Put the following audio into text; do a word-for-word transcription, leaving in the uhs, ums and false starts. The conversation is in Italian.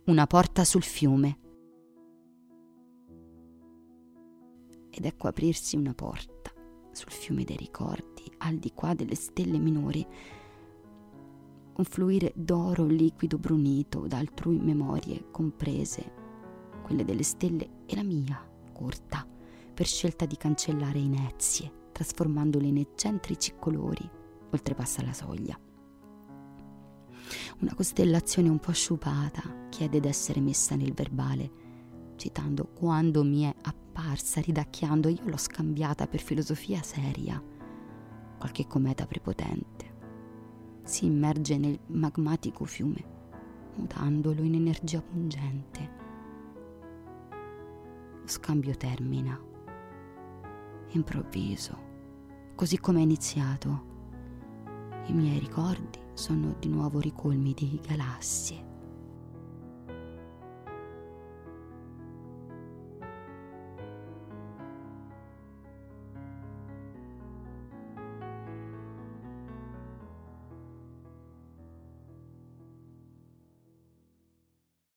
una porta sul fiume. Ed ecco aprirsi una porta sul fiume dei ricordi, al di qua delle stelle minori, un fluire d'oro liquido brunito da altrui memorie comprese, quelle delle stelle e la mia, corta, per scelta di cancellare inezie, trasformandole in eccentrici colori, oltrepassa la soglia. Una costellazione un po' sciupata chiede d'essere messa nel verbale, citando quando mi è apparsa ridacchiando, io l'ho scambiata per filosofia seria. Qualche cometa prepotente si immerge nel magmatico fiume, mutandolo in energia pungente. Lo scambio termina, improvviso, così come è iniziato. I miei ricordi sono di nuovo ricolmi di galassie.